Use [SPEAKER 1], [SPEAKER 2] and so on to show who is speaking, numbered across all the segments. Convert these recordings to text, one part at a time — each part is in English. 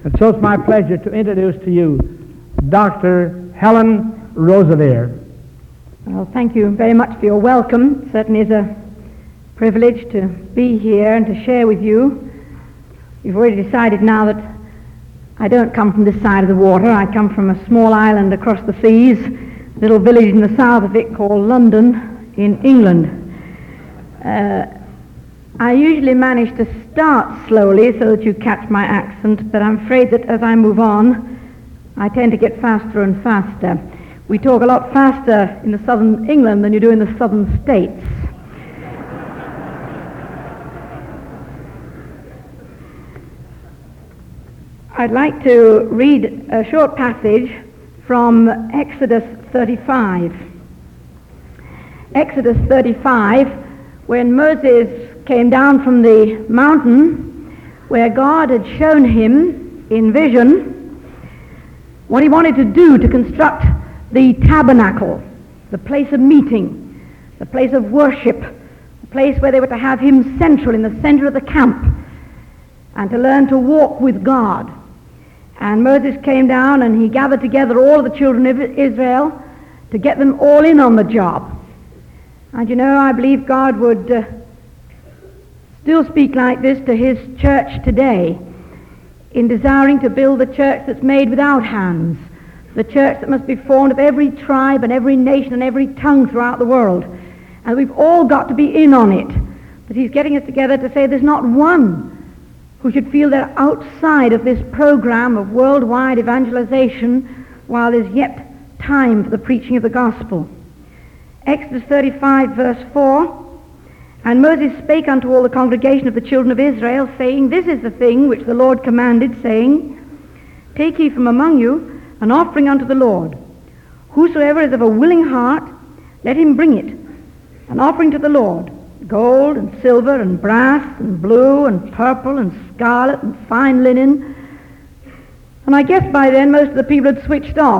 [SPEAKER 1] And so it's my pleasure to introduce to you Dr. Helen Roseveare.
[SPEAKER 2] Well, thank you very much for your welcome. It certainly is a privilege to be here and to share with you. You've already decided now that I don't come from this side of the water. I come from a small island across the seas, a little village in the south of it called London in England. I usually manage to start slowly so that you catch my accent, but I'm afraid that as I move on, I tend to get faster and faster. We talk a lot faster in the southern England than you do in the southern states. I'd like to read a short passage from Exodus 35. Exodus 35, when Moses came down from the mountain where God had shown him in vision what he wanted to do to construct the tabernacle, the place of meeting, the place of worship, the place where they were to have him central in the center of the camp and to learn to walk with God. And Moses came down and he gathered together all the children of Israel to get them all in on the job. And you know, I believe God would still speak like this to his church today in desiring to build a church that's made without hands, the church that must be formed of every tribe and every nation and every tongue throughout the world. And we've all got to be in on it. But he's getting us together to say there's not one who should feel they're outside of this program of worldwide evangelization while there's yet time for the preaching of the gospel. Exodus 35 verse 4, and Moses spake unto all the congregation of the children of Israel, saying, This is the thing which the Lord commanded, saying, Take ye from among you an offering unto the Lord. Whosoever is of a willing heart, let him bring it, an offering to the Lord, gold and silver and brass and blue and purple and scarlet and fine linen. And I guess by then most of the people had switched off.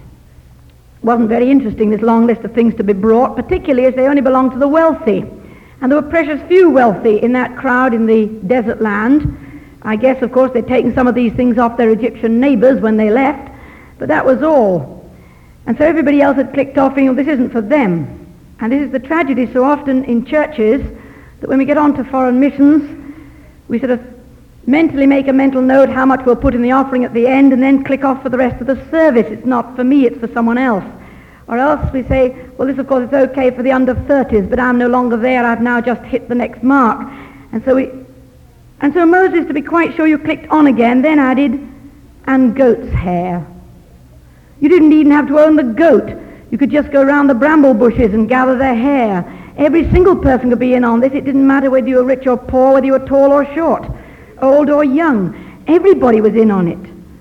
[SPEAKER 2] It wasn't very interesting, this long list of things to be brought, particularly as they only belonged to the wealthy. And there were precious few wealthy in that crowd in the desert land. I guess, of course, they'd taken some of these things off their Egyptian neighbors when they left, but that was all. And so everybody else had clicked off, thinking, this isn't for them. And this is the tragedy so often in churches, that when we get on to foreign missions, we sort of mentally make a mental note how much we'll put in the offering at the end and then click off for the rest of the service. It's not for me, it's for someone else. Or else we say, well, this of course is okay for the under 30s, but I'm no longer there, I've now just hit the next mark. And so Moses, to be quite sure you clicked on again, then added, and goat's hair. You didn't even have to own the goat. You could just go around the bramble bushes and gather their hair. Every single person could be in on this. It didn't matter whether you were rich or poor, whether you were tall or short, old or young. Everybody was in on it.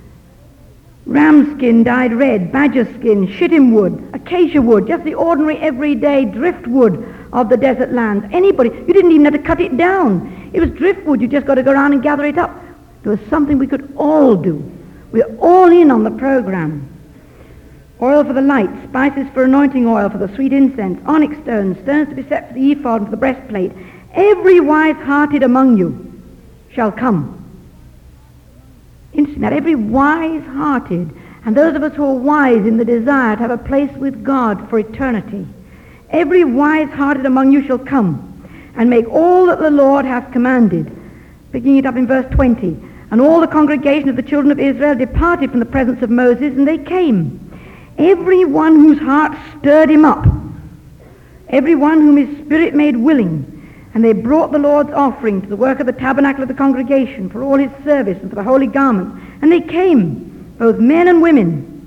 [SPEAKER 2] Ram skin dyed red, badger skin, shittim wood, acacia wood, just the ordinary everyday driftwood of the desert lands. Anybody, you didn't even have to cut it down. It was driftwood, you just got to go around and gather it up. It was something we could all do. We're all in on the program. Oil for the light, spices for anointing oil, for the sweet incense, onyx stones, stones to be set for the ephod and for the breastplate. Every wise-hearted among you shall come. Interesting that, every wise-hearted, and those of us who are wise in the desire to have a place with God for eternity. Every wise-hearted among you shall come, and make all that the Lord hath commanded. Picking it up in verse 20. And all the congregation of the children of Israel departed from the presence of Moses, and they came. Every one whose heart stirred him up, every one whom his spirit made willing, and they brought the Lord's offering to the work of the tabernacle of the congregation for all his service and for the holy garments. And they came, both men and women,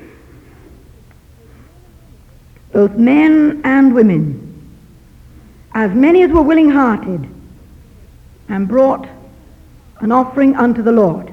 [SPEAKER 2] both men and women, as many as were willing-hearted, and brought an offering unto the Lord.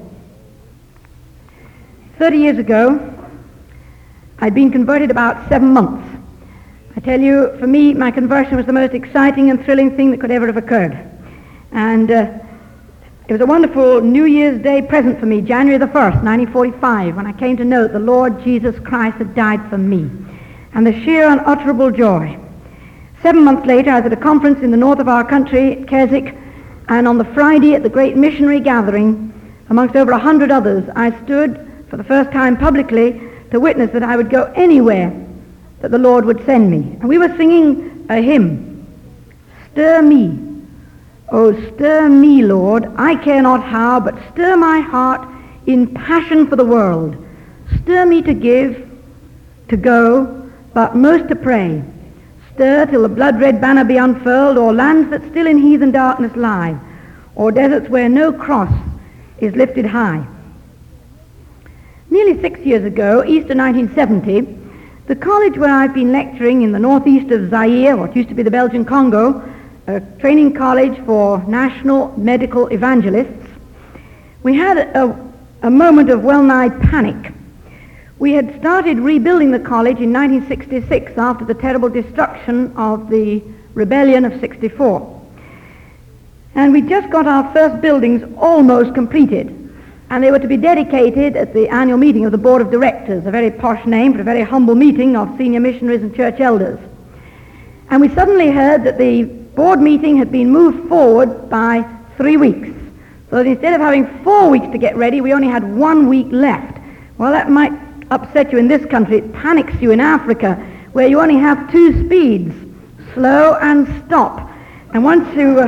[SPEAKER 2] 30 years ago, I'd been converted about 7 months. I tell you, for me, my conversion was the most exciting and thrilling thing that could ever have occurred. And it was a wonderful New Year's Day present for me, January the 1st, 1945, when I came to know that the Lord Jesus Christ had died for me. And the sheer unutterable joy. 7 months later, I was at a conference in the north of our country, Keswick, and on the Friday at the great missionary gathering, amongst over 100 others, I stood for the first time publicly to witness that I would go anywhere that the Lord would send me. And we were singing a hymn, "Stir me, oh stir me, Lord, I care not how, but stir my heart in passion for the world. Stir me to give, to go, but most to pray. Stir till the blood-red banner be unfurled, o'er lands that still in heathen darkness lie, or deserts where no cross is lifted high." Nearly 6 years ago, Easter 1970, the college where I've been lecturing in the northeast of Zaire, what used to be the Belgian Congo, a training college for national medical evangelists, we had a moment of well-nigh panic. We had started rebuilding the college in 1966 after the terrible destruction of the rebellion of 64. And we just got our first buildings almost completed. And they were to be dedicated at the annual meeting of the Board of Directors, a very posh name for a very humble meeting of senior missionaries and church elders. And we suddenly heard that the board meeting had been moved forward by 3 weeks. So that instead of having 4 weeks to get ready, we only had 1 week left. Well, that might upset you in this country. It panics you in Africa, where you only have 2 speeds, slow and stop. And once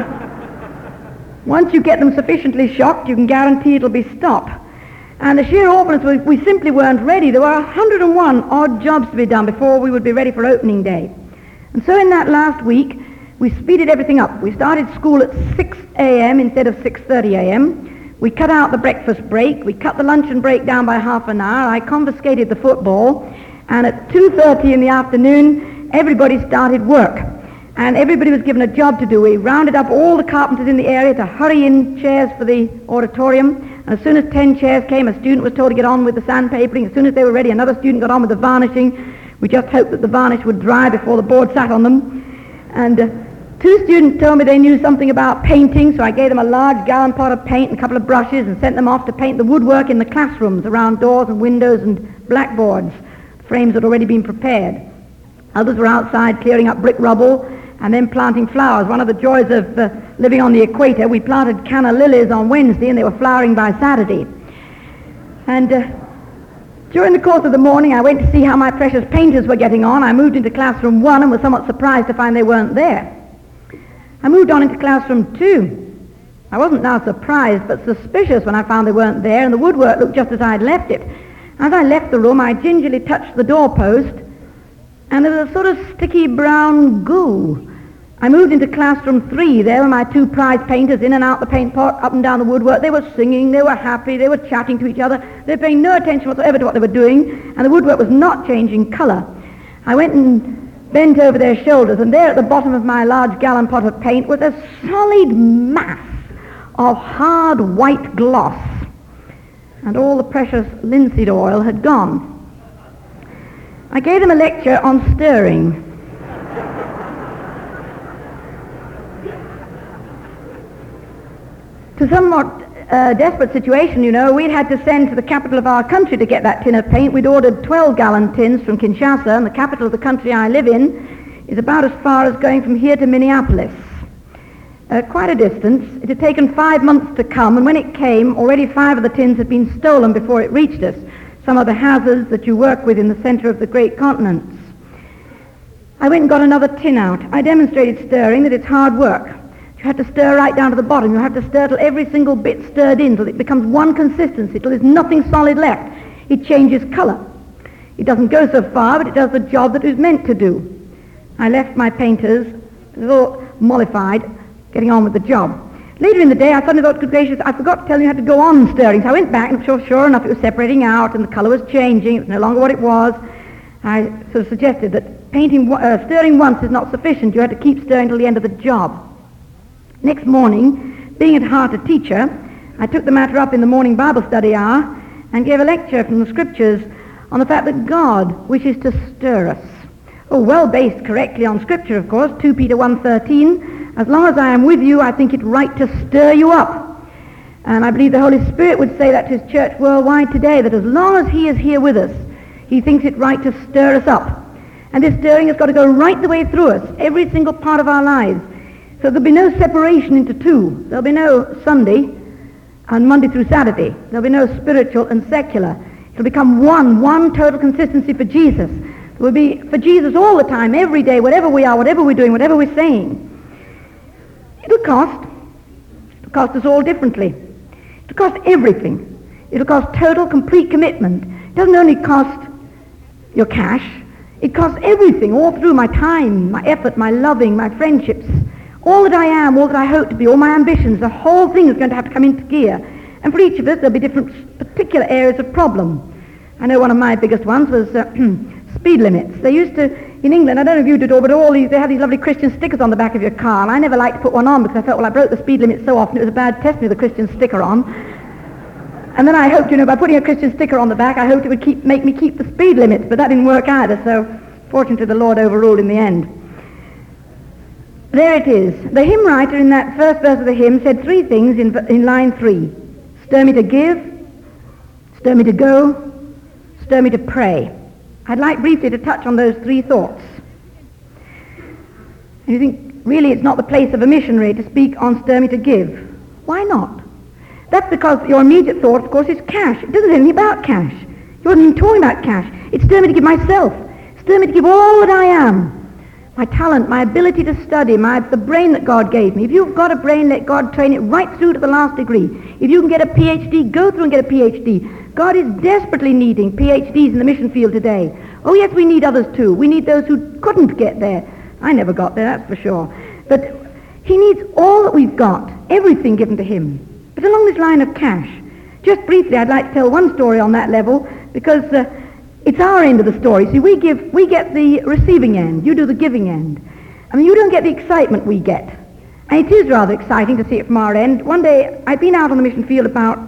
[SPEAKER 2] you get them sufficiently shocked, you can guarantee it'll be stop. And the sheer awfulness, we simply weren't ready. There were 101 odd jobs to be done before we would be ready for opening day. And so in that last week, we speeded everything up. We started school at 6 a.m. instead of 6:30 a.m. We cut out the breakfast break. We cut the luncheon break down by half an hour. I confiscated the football. And at 2:30 in the afternoon, everybody started work. And everybody was given a job to do. We rounded up all the carpenters in the area to hurry in chairs for the auditorium. And as soon as 10 chairs came, a student was told to get on with the sandpapering. As soon as they were ready, another student got on with the varnishing. We just hoped that the varnish would dry before the board sat on them. And 2 students told me they knew something about painting, so I gave them a large gallon pot of paint and a couple of brushes and sent them off to paint the woodwork in the classrooms around doors and windows and blackboards. The frames had already been prepared. Others were outside clearing up brick rubble and then planting flowers. One of the joys of living on the equator, we planted canna lilies on Wednesday and they were flowering by Saturday. And during the course of the morning, I went to see how my precious painters were getting on. I moved into classroom 1 and was somewhat surprised to find they weren't there. I moved on into classroom 2. I wasn't now surprised, but suspicious when I found they weren't there, and the woodwork looked just as I'd left it. As I left the room, I gingerly touched the doorpost, and there was a sort of sticky brown goo. I moved into classroom 3. There were my 2 prize painters in and out the paint pot, up and down the woodwork. They were singing, they were happy, they were chatting to each other. They were paying no attention whatsoever to what they were doing, and the woodwork was not changing color. I went and bent over their shoulders, and there at the bottom of my large gallon pot of paint was a solid mass of hard white gloss, and all the precious linseed oil had gone. I gave them a lecture on stirring. To somewhat desperate situation, you know, we'd had to send to the capital of our country to get that tin of paint. We'd ordered 12-gallon tins from Kinshasa, and the capital of the country I live in is about as far as going from here to Minneapolis. Quite a distance. It had taken 5 months to come, and when it came, already 5 of the tins had been stolen before it reached us. Some of the hazards that you work with in the center of the great continents. I went and got another tin out. I demonstrated stirring, that it's hard work. You have to stir right down to the bottom. You have to stir till every single bit stirred in, till it becomes one consistency, till there's nothing solid left. It changes color. It doesn't go so far, but it does the job that it was meant to do. I left my painters a little mollified, getting on with the job. Later in the day, I suddenly thought, good gracious, I forgot to tell you how to go on stirring. So I went back, and sure enough, it was separating out, and the color was changing. It was no longer what it was. I sort of suggested that stirring once is not sufficient. You had to keep stirring till the end of the job. Next morning, being at heart a teacher, I took the matter up in the morning Bible study hour and gave a lecture from the Scriptures on the fact that God wishes to stir us. Oh, well based correctly on Scripture, of course, 2 Peter 1:13. As long as I am with you, I think it right to stir you up. And I believe the Holy Spirit would say that to his church worldwide today, that as long as he is here with us, he thinks it right to stir us up. And this stirring has got to go right the way through us, every single part of our lives. So there'll be no separation into two. There'll be no Sunday on Monday through Saturday. There'll be no spiritual and secular. It'll become one total consistency for Jesus. It will be for Jesus all the time, every day, whatever we are, whatever we're doing, whatever we're saying. It'll cost us all differently. It'll cost everything. It'll cost total, complete commitment. It doesn't only cost your cash, it costs everything, all through my time, my effort, my loving, my friendships, all that I am, all that I hope to be, all my ambitions. The whole thing is going to have to come into gear. And for each of us, there'll be different particular areas of problem. I know one of my biggest ones was speed limits. They used to, in England, I don't know if you did all, but they had these lovely Christian stickers on the back of your car, and I never liked to put one on because I felt, well, I broke the speed limit so often, it was a bad test me with a Christian sticker on. And then I hoped, by putting a Christian sticker on the back, I hoped it would make me keep the speed limits, but that didn't work either, so fortunately the Lord overruled in the end. There it is. The hymn writer in that first verse of the hymn said three things in line 3. Stir me to give, stir me to go, stir me to pray. I'd like briefly to touch on those three thoughts. And you think, really it's not the place of a missionary to speak on stir me to give. Why not? That's because your immediate thought, of course, is cash. It doesn't say anything about cash. He wasn't even talking about cash. It's stir me to give myself. Stir me to give all that I am. My talent, my ability to study, the brain that God gave me. If you've got a brain, let God train it right through to the last degree. If you can get a PhD, go through and get a PhD. God is desperately needing PhDs in the mission field today. Oh yes, we need others too. We need those who couldn't get there. I never got there, that's for sure. But he needs all that we've got, everything given to him. But along this line of cash, just briefly, I'd like to tell one story on that level, because it's our end of the story. See, we get the receiving end. You do the giving end. I mean, you don't get the excitement we get. And it is rather exciting to see it from our end. One day, I'd been out on the mission field about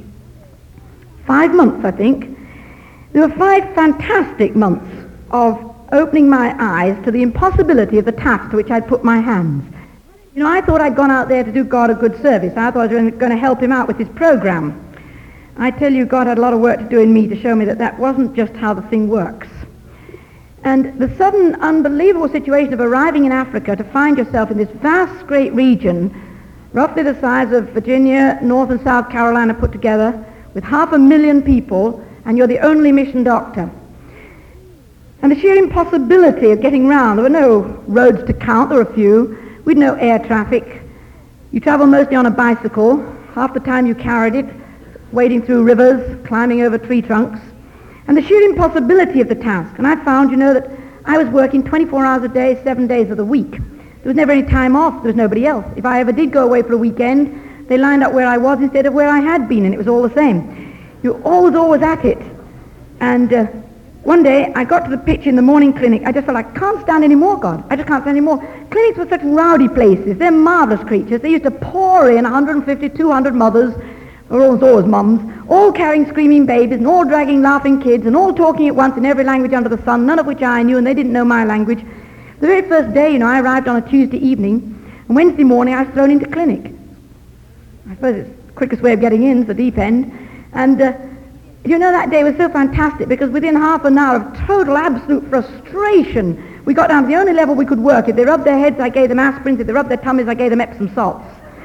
[SPEAKER 2] 5 months, I think. There were 5 fantastic months of opening my eyes to the impossibility of the task to which I'd put my hands. I thought I'd gone out there to do God a good service. I thought I was going to help him out with his program. I tell you, God had a lot of work to do in me to show me that wasn't just how the thing works. And the sudden, unbelievable situation of arriving in Africa to find yourself in this vast, great region, roughly the size of Virginia, North and South Carolina put together, with 500,000 people, and you're the only mission doctor. And the sheer impossibility of getting round. There were no roads to count, there were a few. We'd no air traffic. You travel mostly on a bicycle. Half the time you carried it, wading through rivers, climbing over tree trunks. And the sheer impossibility of the task. And I found, that I was working 24 hours a day, 7 days of the week. There was never any time off. There was nobody else. If I ever did go away for a weekend, they lined up where I was instead of where I had been, and it was all the same. You're always at it. And one day, I got to the pitch in the morning clinic. I just felt I can't stand any more, God. I just can't stand any more. Clinics were such rowdy places. They're marvelous creatures. They used to pour in 150, 200 mothers, or always mums, all carrying screaming babies, and all dragging laughing kids, and all talking at once in every language under the sun, none of which I knew, and they didn't know my language. The very first day, I arrived on a Tuesday evening, and Wednesday morning I was thrown into clinic. I suppose it's the quickest way of getting in, the deep end. And that day was so fantastic because within half an hour of total, absolute frustration, we got down to the only level we could work. If they rubbed their heads, I gave them aspirins. If they rubbed their tummies, I gave them Epsom salts.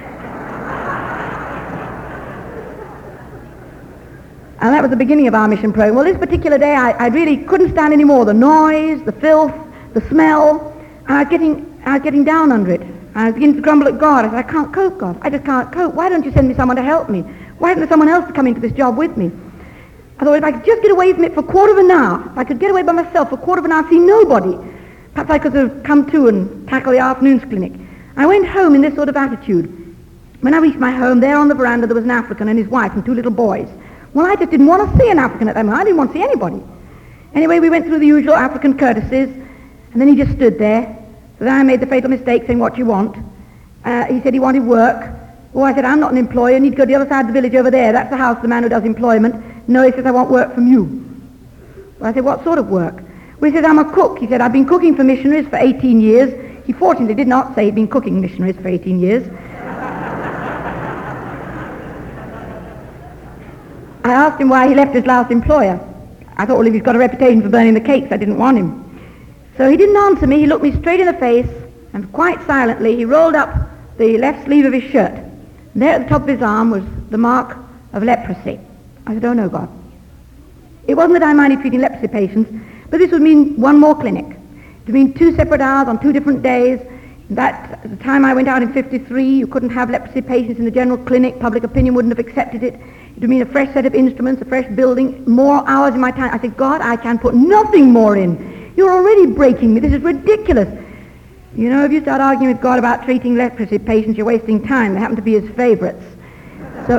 [SPEAKER 2] And that was the beginning of our mission program. Well, this particular day, I really couldn't stand any more. The noise, the filth, the smell, and I was getting down under it. I was beginning to grumble at God. I said, I can't cope, God. I just can't cope. Why don't you send me someone to help me? Why isn't there someone else to come into this job with me? I thought, if I could just get away from it for a quarter of an hour, if I could get away by myself for a quarter of an hour, see nobody, perhaps I could have come to and tackle the afternoon's clinic. I went home in this sort of attitude. When I reached my home, there on the veranda, there was an African and his wife and 2 little boys. Well, I just didn't want to see an African at that moment. I didn't want to see anybody. Anyway, we went through the usual African courtesies, and then he just stood there. So then I made the fatal mistake saying, what do you want? He said he wanted work. Oh, I said, I'm not an employer. You need to go to the other side of the village over there. That's the house of the man who does employment. No, he says, I want work from you. Well, I said, what sort of work? Well, he says, I'm a cook. He said, I've been cooking for missionaries for 18 years. He fortunately did not say he'd been cooking missionaries for 18 years. I asked him why he left his last employer. I thought, well, if he's got a reputation for burning the cakes, I didn't want him. So he didn't answer me. He looked me straight in the face, and quite silently, he rolled up the left sleeve of his shirt. And there at the top of his arm was the mark of leprosy. I said, oh no, God. It wasn't that I minded treating leprosy patients, but this would mean one more clinic. It would mean 2 separate hours on 2 different days. That, at the time I went out in 53, you couldn't have leprosy patients in the general clinic. Public opinion wouldn't have accepted it. It would mean a fresh set of instruments, a fresh building, more hours in my time. I said, God, I can put nothing more in. You're already breaking me. This is ridiculous. You know, if you start arguing with God about treating leprosy patients, you're wasting time. They happen to be his favorites. So,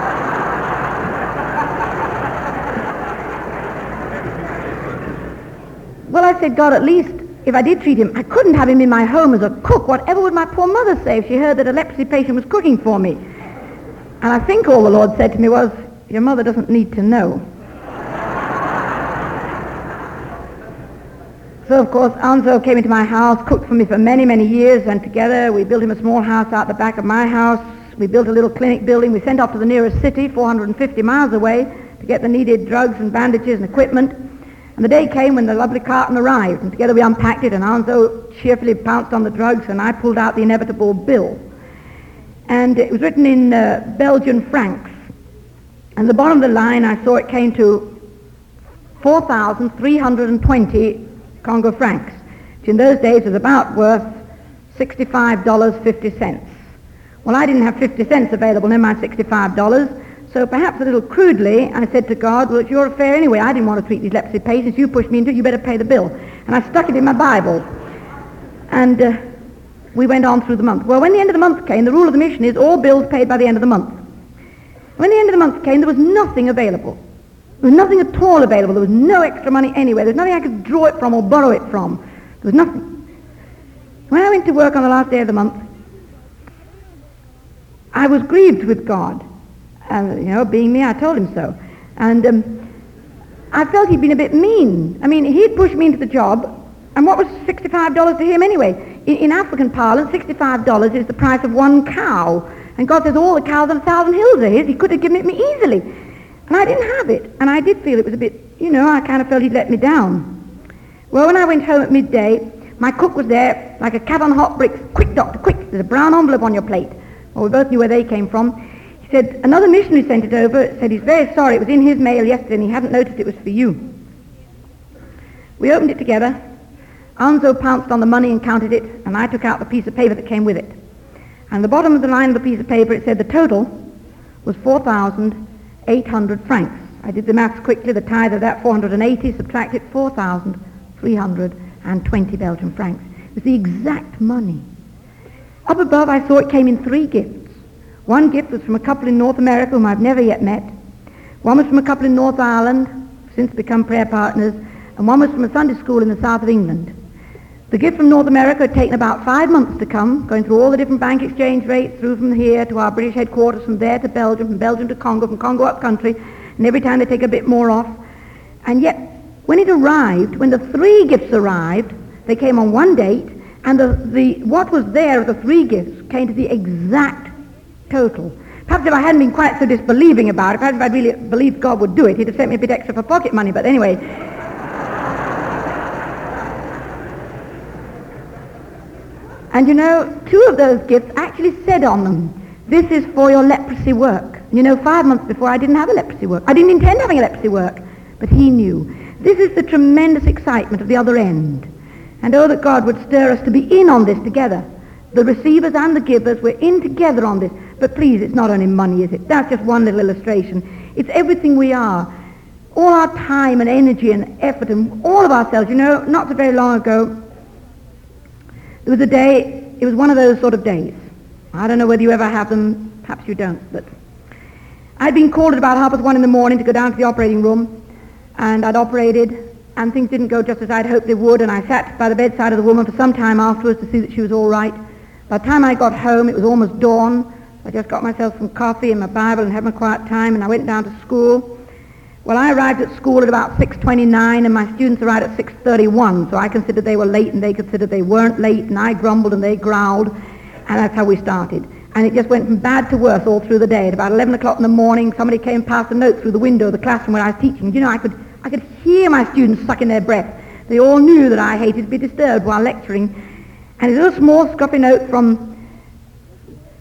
[SPEAKER 2] well, I said, God, at least if I did treat him, I couldn't have him in my home as a cook. Whatever would my poor mother say if she heard that a leprosy patient was cooking for me? And I think all the Lord said to me was, your mother doesn't need to know. So, of course, Anzo came into my house, cooked for me for many, many years, and together we built him a small house out the back of my house. We built a little clinic building. We sent off to the nearest city, 450 miles away, to get the needed drugs and bandages and equipment. And the day came when the lovely carton arrived, and together we unpacked it, and Anzo cheerfully pounced on the drugs, and I pulled out the inevitable bill. And it was written in Belgian francs. And the bottom of the line, I saw it came to 4,320 Congo francs, which in those days was about worth $65.50. Well, I didn't have 50 cents available, never mind $65, so perhaps a little crudely, I said to God, well, it's your affair anyway. I didn't want to treat these leprosy patients. You pushed me into it, you better pay the bill. And I stuck it in my Bible. And we went on through the month. Well, when the end of the month came, the rule of the mission is all bills paid by the end of the month. When the end of the month came, there was nothing available. There was nothing at all available. There was no extra money anywhere. There was nothing I could draw it from or borrow it from. There was nothing. When I went to work on the last day of the month, I was grieved with God. And, being me, I told him so. And I felt he'd been a bit mean. I mean, he'd pushed me into the job, and what was $65 to him anyway? In African parlance, $65 is the price of one cow. And God says all the cows on 1,000 hills are his. He could have given it me easily. And I didn't have it. And I did feel it was a bit, I kind of felt he'd let me down. Well, when I went home at midday, my cook was there like a cat on hot bricks. Quick, doctor, quick. There's a brown envelope on your plate. Well, we both knew where they came from. He said, another missionary sent it over. Said he's very sorry. It was in his mail yesterday and he hadn't noticed it was for you. We opened it together. Anzo pounced on the money and counted it, and I took out the piece of paper that came with it. And the bottom of the line of the piece of paper, it said the total was 4,800 francs. I did the maths quickly. The tithe of that 480 subtracted 4,320 Belgian francs. It was the exact money. Up above, I saw it came in 3 gifts. One gift was from a couple in North America whom I've never yet met. One was from a couple in North Ireland, since become prayer partners, and one was from a Sunday school in the south of England. The gift from North America had taken about 5 months to come, going through all the different bank exchange rates, through from here to our British headquarters, from there to Belgium, from Belgium to Congo, from Congo up country, and every time they take a bit more off. And yet, when it arrived, when the 3 gifts arrived, they came on one date, and what was there of the 3 gifts came to the exact total. Perhaps if I hadn't been quite so disbelieving about it, perhaps if I'd really believed God would do it, he'd have sent me a bit extra for pocket money, but anyway. And 2 of those gifts actually said on them, this is for your leprosy work. 5 months before I didn't have a leprosy work. I didn't intend having a leprosy work, but he knew. This is the tremendous excitement of the other end. And oh, that God would stir us to be in on this together. The receivers and the givers, we're in together on this. But please, it's not only money, is it? That's just one little illustration. It's everything we are. All our time and energy and effort and all of ourselves. Not so very long ago, there was a day, it was one of those sort of days. I don't know whether you ever have them, perhaps you don't, but I'd been called at about 1:30 in the morning to go down to the operating room, and I'd operated, and things didn't go just as I'd hoped they would, and I sat by the bedside of the woman for some time afterwards to see that she was all right. By the time I got home, it was almost dawn. I just got myself some coffee and my Bible and had my quiet time, and I went down to school. Well, I arrived at school at about 6:29, and my students arrived at 6:31, so I considered they were late, and they considered they weren't late, and I grumbled and they growled, and that's how we started. And it just went from bad to worse all through the day. At about 11 o'clock in the morning, somebody came and passed a note through the window of the classroom where I was teaching. I could hear my students sucking their breath. They all knew that I hated to be disturbed while lecturing. And a little small scruffy note from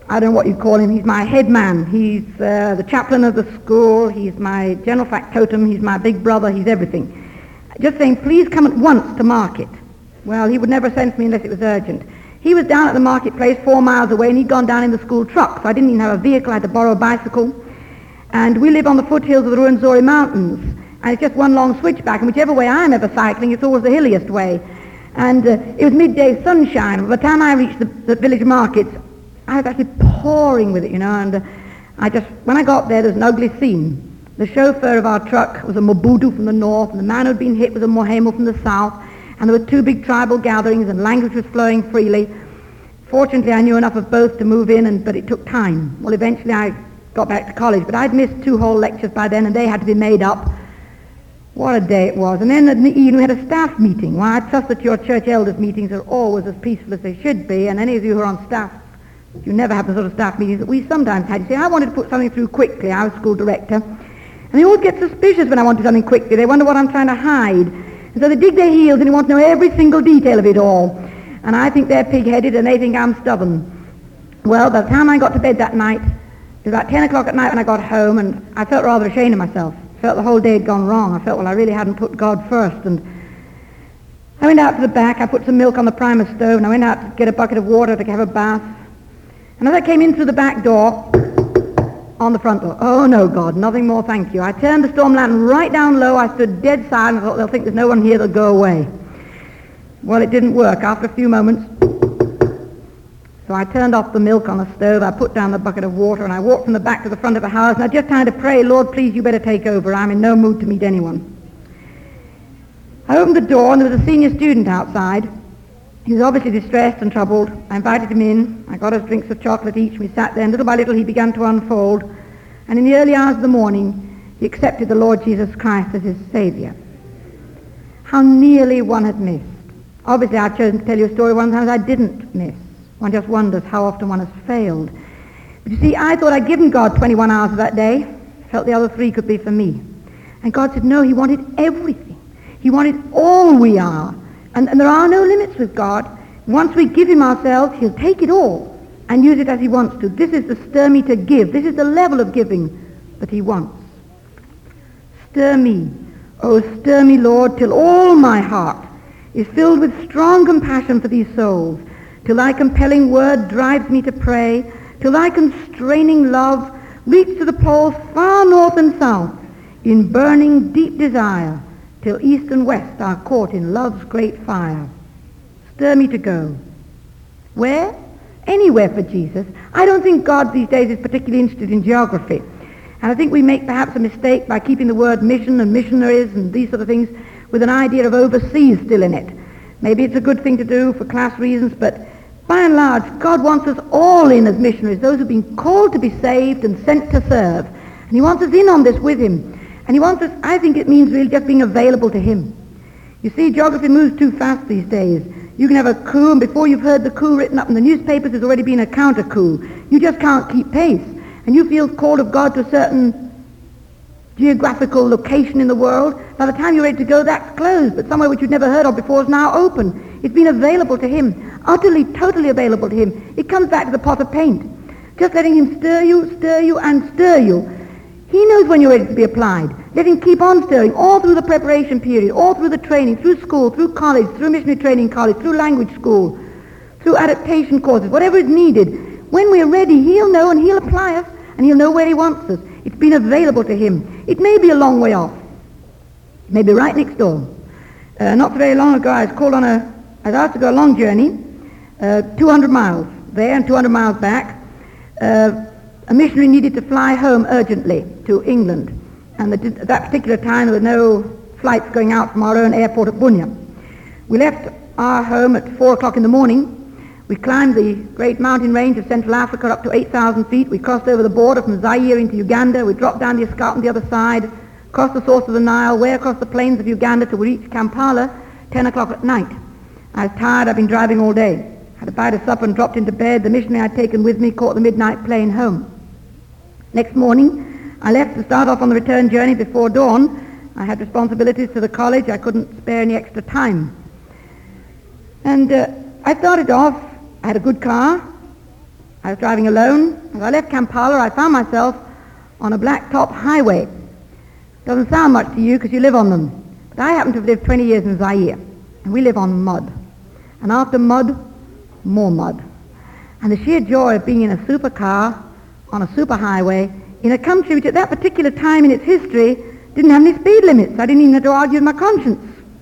[SPEAKER 2] I don't know what you call him. He's my head man. He's the chaplain of the school. He's my general factotum. He's my big brother. He's everything. Just saying, please come at once to market. Well, he would never send me unless it was urgent. He was down at the marketplace 4 miles away, and he'd gone down in the school truck, so I didn't even have a vehicle. I had to borrow a bicycle. And we live on the foothills of the Ruwenzori Mountains, and it's just one long switchback, and whichever way I'm ever cycling, it's always the hilliest way. And it was midday sunshine. By the time I reached the village markets, I was actually pouring with it, and when I got there was an ugly scene. The chauffeur of our truck was a Mobutu from the north, and the man who'd been hit was a Mohemo from the south, and there were 2 big tribal gatherings, and language was flowing freely. Fortunately, I knew enough of both to move in, but it took time. Well, eventually I got back to college, but I'd missed 2 whole lectures by then, and they had to be made up. What a day it was. And then in the evening we had a staff meeting. Well, I trust that your church elders' meetings are always as peaceful as they should be, and any of you who are on staff, you never have the sort of staff meetings that we sometimes had. You see, I wanted to put something through quickly. I was school director. And they always get suspicious when I want to do something quickly. They wonder what I'm trying to hide. And so they dig their heels and they want to know every single detail of it all. And I think they're pig-headed and they think I'm stubborn. Well, by the time I got to bed that night, it was about 10 o'clock at night when I got home, and I felt rather ashamed of myself. I felt the whole day had gone wrong. I felt, well, I really hadn't put God first. And I went out to the back. I put some milk on the primer stove, and I went out to get a bucket of water to have a bath. And as I came in through the back door, on the front door, oh no, God, nothing more, thank you. I turned the storm lantern right down low. I stood dead silent. I thought, they'll think there's no one here, they'll go away. Well, it didn't work. After a few moments, so I turned off the milk on the stove. I put down the bucket of water, and I walked from the back to the front of the house, and I just tried to pray, Lord, please, you better take over. I'm in no mood to meet anyone. I opened the door, and there was a senior student outside. He was obviously distressed and troubled. I invited him in. I got us drinks of chocolate each, and we sat there, and little by little he began to unfold. And in the early hours of the morning, he accepted the Lord Jesus Christ as his Savior. How nearly one had missed. Obviously, I've chosen to tell you a story one time I didn't miss. One just wonders how often one has failed. But you see, I thought I'd given God 21 hours of that day. Felt the other 3 could be for me. And God said, no, he wanted everything. He wanted all we are. And there are no limits with God. Once we give him ourselves, he'll take it all and use it as he wants to. This is the stir me to give. This is the level of giving that he wants. Stir me, oh stir me, Lord, till all my heart is filled with strong compassion for these souls, till thy compelling word drives me to pray, till thy constraining love reach to the poles far north and south in burning deep desire, till east and west are caught in love's great fire. Stir me to go. Where? Anywhere for Jesus. I don't think God these days is particularly interested in geography. And I think we make perhaps a mistake by keeping the word mission and missionaries and these sort of things with an idea of overseas still in it. Maybe it's a good thing to do for class reasons, but by and large, God wants us all in as missionaries, those who've been called to be saved and sent to serve. And he wants us in on this with him. And he wants us, I think it means really just being available to him. You see, geography moves too fast these days. You can have a coup, and before you've heard the coup written up in the newspapers, there's already been a counter-coup. You just can't keep pace. And you feel called of God to a certain geographical location in the world. By the time you're ready to go, that's closed. But somewhere which you've never heard of before is now open. It's been available to him, utterly, totally available to him. It comes back to the pot of paint. Just letting him stir you, and stir you. He knows when you're ready to be applied. Let him keep on stirring all through the preparation period, all through the training, through school, through college, through missionary training college, through language school, through adaptation courses, whatever is needed. When we're ready, he'll know and he'll apply us, and he'll know where he wants us. It's been available to him. It may be a long way off. It may be right next door. Not very long ago, I was asked to go a long journey, 200 miles there and 200 miles back. A missionary needed to fly home urgently to England, and at that particular time there were no flights going out from our own airport at Bunia. We left our home at 4 o'clock in the morning. We climbed the great mountain range of Central Africa up to 8,000 feet. We crossed over the border from Zaire into Uganda. We dropped down the escarpment on the other side, crossed the source of the Nile, way across the plains of Uganda till we reached Kampala, 10 o'clock at night. I was tired. I'd been driving all day. Had a bite of supper and dropped into bed. The missionary I'd taken with me caught the midnight plane home. Next morning, I left to start off on the return journey before dawn. I had responsibilities to the college. I couldn't spare any extra time. And I started off. I had a good car. I was driving alone. As I left Kampala, I found myself on a blacktop highway. Doesn't sound much to you because you live on them. But I happen to have lived 20 years in Zaire, and we live on mud. And after mud, more mud. And the sheer joy of being in a supercar on a superhighway in a country which at that particular time in its history didn't have any speed limits. I didn't even have to argue with my conscience.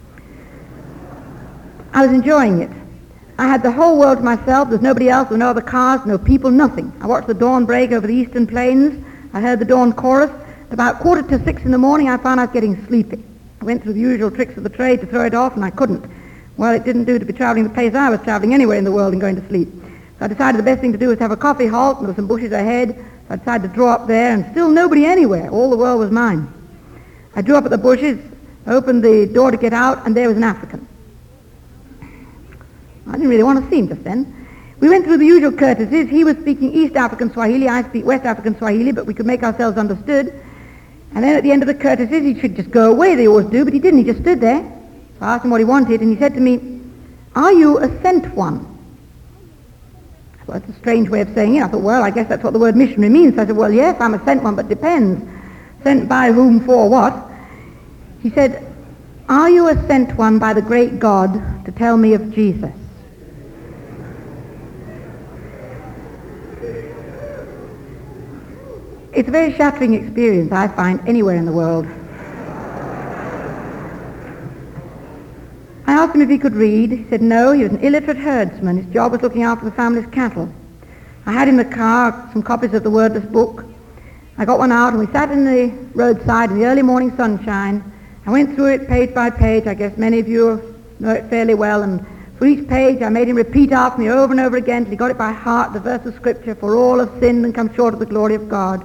[SPEAKER 2] I was enjoying it. I had the whole world to myself. There was nobody else. There were no other cars, no people, nothing. I watched the dawn break over the eastern plains. I heard the dawn chorus. At about 5:45 in the morning, I found I was getting sleepy. I went through the usual tricks of the trade to throw it off, and I couldn't. Well, it didn't do to be traveling the pace I was traveling anywhere in the world and going to sleep. So I decided the best thing to do was have a coffee halt, and there were some bushes ahead. So I decided to draw up there, and still nobody anywhere. All the world was mine. I drew up at the bushes, opened the door to get out, and there was an African. I didn't really want to see him just then. We went through the usual courtesies. He was speaking East African Swahili, I speak West African Swahili, but we could make ourselves understood. And then at the end of the courtesies, he should just go away, they always do, but he didn't. He just stood there. So I asked him what he wanted, and he said to me, "Are you a sent one?" Well, that's a strange way of saying it. I thought, well, I guess that's what the word missionary means. So I said, well, yes, I'm a sent one, but depends. Sent by whom, for what? He said, "Are you a sent one by the great God to tell me of Jesus?" It's a very shattering experience, I find, anywhere in the world. I asked him if he could read. He said no, he was an illiterate herdsman. His job was looking after the family's cattle. I had in the car some copies of the Wordless Book. I got one out and we sat in the roadside in the early morning sunshine. I went through it page by page. I guess many of you know it fairly well. And for each page I made him repeat after me over and over again till he got it by heart, the verse of Scripture, "For all have sinned and come short of the glory of God.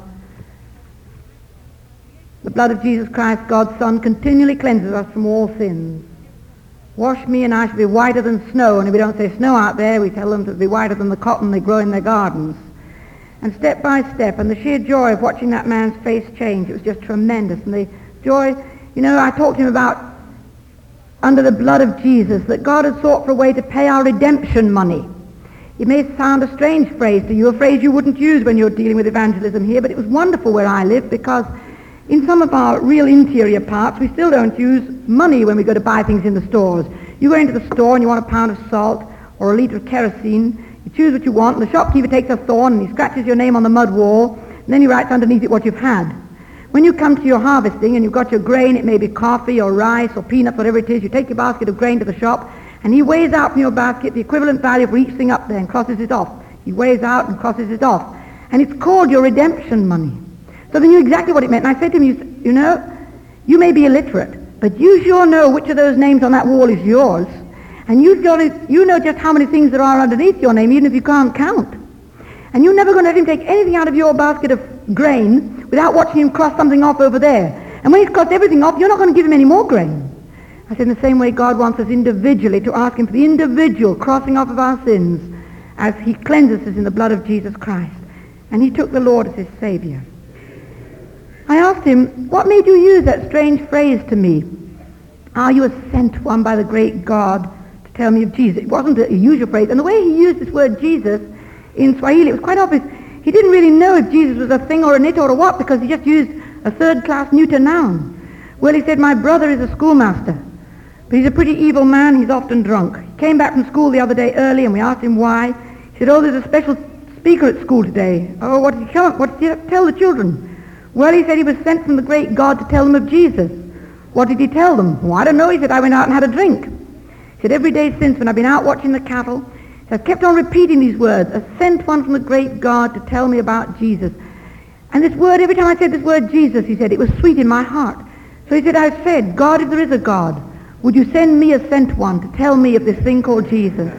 [SPEAKER 2] The blood of Jesus Christ, God's Son, continually cleanses us from all sins. Wash me and I shall be whiter than snow." And if we don't say snow out there, we tell them to be whiter than the cotton they grow in their gardens. And step by step, and the sheer joy of watching that man's face change, it was just tremendous. And the joy, I talked to him about, under the blood of Jesus, that God had sought for a way to pay our redemption money. It may sound a strange phrase to you, a phrase you wouldn't use when you're dealing with evangelism here, but it was wonderful where I live because in some of our real interior parts, we still don't use money when we go to buy things in the stores. You go into the store and you want a pound of salt or a litre of kerosene. You choose what you want, and the shopkeeper takes a thorn and he scratches your name on the mud wall, and then he writes underneath it what you've had. When you come to your harvesting and you've got your grain, it may be coffee or rice or peanuts, whatever it is, you take your basket of grain to the shop, and he weighs out from your basket the equivalent value for each thing up there and crosses it off. He weighs out and crosses it off. And it's called your redemption money. So they knew exactly what it meant. And I said to him, you may be illiterate, but you sure know which of those names on that wall is yours. And you know just how many things there are underneath your name, even if you can't count. And you're never going to let him take anything out of your basket of grain without watching him cross something off over there. And when he's crossed everything off, you're not going to give him any more grain. I said, in the same way, God wants us individually to ask him for the individual crossing off of our sins as he cleanses us in the blood of Jesus Christ. And he took the Lord as his Savior. I asked him, what made you use that strange phrase to me? Are you a sent one by the great God to tell me of Jesus? It wasn't a usual phrase. And the way he used this word Jesus in Swahili, it was quite obvious. He didn't really know if Jesus was a thing or an it or a what, because he just used a third-class neuter noun. Well, he said, my brother is a schoolmaster, but he's a pretty evil man. He's often drunk. He came back from school the other day early, and we asked him why. He said, there's a special speaker at school today. Oh, what did he tell the children? Well, he said he was sent from the great God to tell them of Jesus. What did he tell them? Well, I don't know. He said, I went out and had a drink. He said, every day since when I've been out watching the cattle, I've kept on repeating these words, a sent one from the great God to tell me about Jesus. And this word, every time I said this word Jesus, he said, it was sweet in my heart. So he said, I've said, God, if there is a God, would you send me a sent one to tell me of this thing called Jesus?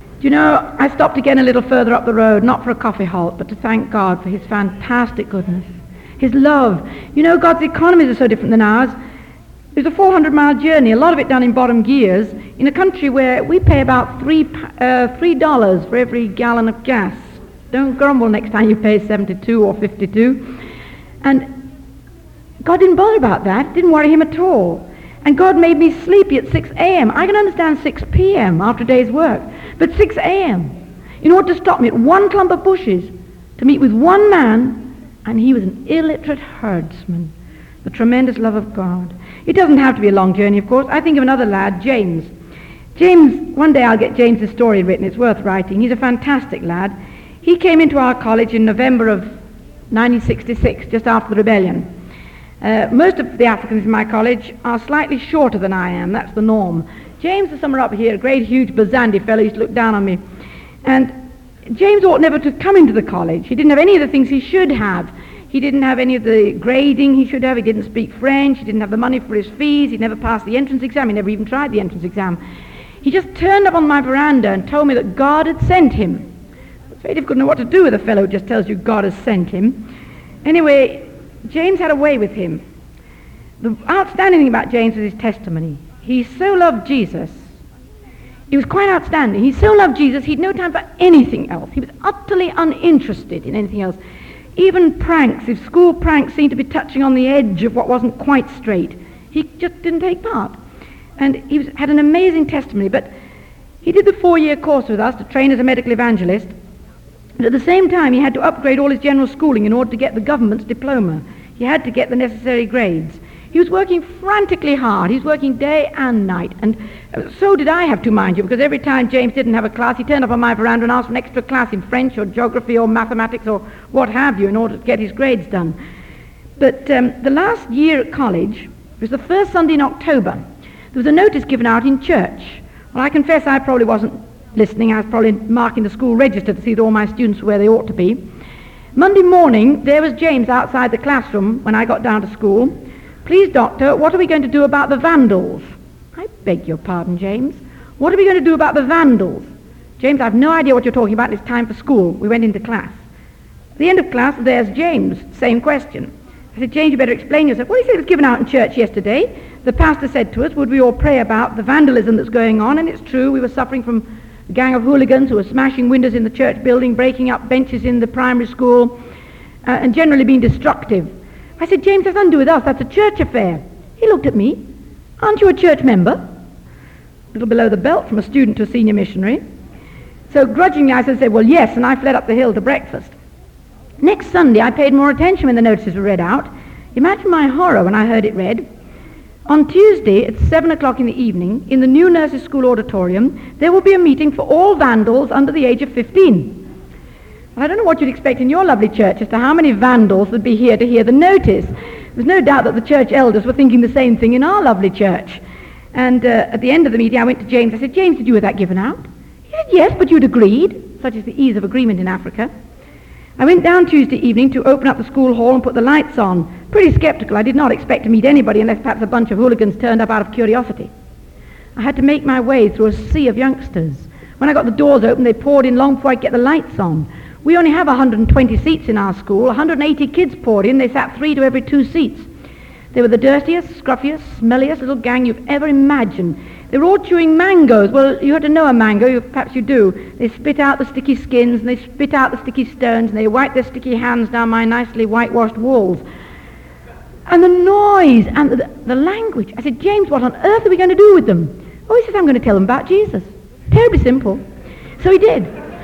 [SPEAKER 2] I stopped again a little further up the road, not for a coffee halt, but to thank God for his fantastic goodness. His love. God's economies are so different than ours. It was a 400-mile journey, a lot of it done in bottom gears, in a country where we pay about $3 for every gallon of gas. Don't grumble next time you pay 72 or 52. And God didn't bother about that. It didn't worry him at all. And God made me sleepy at 6 a.m. I can understand 6 p.m. after a day's work, but 6 a.m. in order to stop me at one clump of bushes to meet with one man, and he was an illiterate herdsman. The tremendous love of God. It doesn't have to be a long journey, of course. I think of another lad, James. James, one day I'll get James's story written. It's worth writing. He's a fantastic lad. He came into our college in November of 1966, just after the rebellion. Most of the Africans in my college are slightly shorter than I am. That's the norm. James is somewhere up here, a great, huge, Bazandi fellow. He used to look down on me. And James ought never to come into the college. He didn't have any of the things he should have. He didn't have any of the grading he should have. He didn't speak French. He didn't have the money for his fees. He never passed the entrance exam. He never even tried the entrance exam. He just turned up on my veranda and told me that God had sent him. It's very difficult to know what to do with a fellow who just tells you God has sent him. Anyway, James had a way with him. The outstanding thing about James was his testimony. He so loved Jesus. He was quite outstanding. He so loved Jesus, he'd no time for anything else. He was utterly uninterested in anything else. Even pranks, if school pranks seemed to be touching on the edge of what wasn't quite straight, he just didn't take part. And he had an amazing testimony. But he did the 4-year course with us to train as a medical evangelist. But at the same time, he had to upgrade all his general schooling in order to get the government's diploma. He had to get the necessary grades. He was working frantically hard. He was working day and night. And so did I have to, mind you, because every time James didn't have a class, he turned up on my veranda and asked for an extra class in French or geography or mathematics or what have you in order to get his grades done. But the last year at college, it was the first Sunday in October, there was a notice given out in church. Well, I confess I probably wasn't listening. I was probably marking the school register to see that all my students were where they ought to be. Monday morning, there was James outside the classroom when I got down to school. Please, doctor, what are we going to do about the vandals? I beg your pardon, James. What are we going to do about the vandals? James, I have no idea what you're talking about. It's time for school. We went into class. At the end of class, there's James. Same question. I said, James, you better explain yourself. Well, he said it was given out in church yesterday. The pastor said to us, would we all pray about the vandalism that's going on? And it's true, we were suffering from a gang of hooligans who were smashing windows in the church building, breaking up benches in the primary school, and generally being destructive. I said, James, that's nothing to do with us. That's a church affair. He looked at me. Aren't you a church member? A little below the belt from a student to a senior missionary. So grudgingly I said, well, yes, and I fled up the hill to breakfast. Next Sunday I paid more attention when the notices were read out. Imagine my horror when I heard it read. On Tuesday at 7 o'clock in the evening, in the new nurses' school auditorium, there will be a meeting for all vandals under the age of 15. Well, I don't know what you'd expect in your lovely church as to how many vandals would be here to hear the notice. There's no doubt that the church elders were thinking the same thing in our lovely church. And at the end of the meeting, I went to James. I said, James, did you hear that given out? He said, yes, but you'd agreed. Such is the ease of agreement in Africa. I went down Tuesday evening to open up the school hall and put the lights on. Pretty skeptical. I did not expect to meet anybody unless perhaps a bunch of hooligans turned up out of curiosity. I had to make my way through a sea of youngsters. When I got the doors open, they poured in long before I could get the lights on. We only have 120 seats in our school. 180 kids poured in. They sat 3 to every 2 seats. They were the dirtiest, scruffiest, smelliest little gang you've ever imagined. They were all chewing mangoes. Well, you had to know a mango, perhaps you do. They spit out the sticky skins, and they spit out the sticky stones, and they wiped their sticky hands down my nicely whitewashed walls. And the noise, and the language. I said, James, what on earth are we going to do with them? Oh, he says, I'm going to tell them about Jesus. Terribly simple. So he did.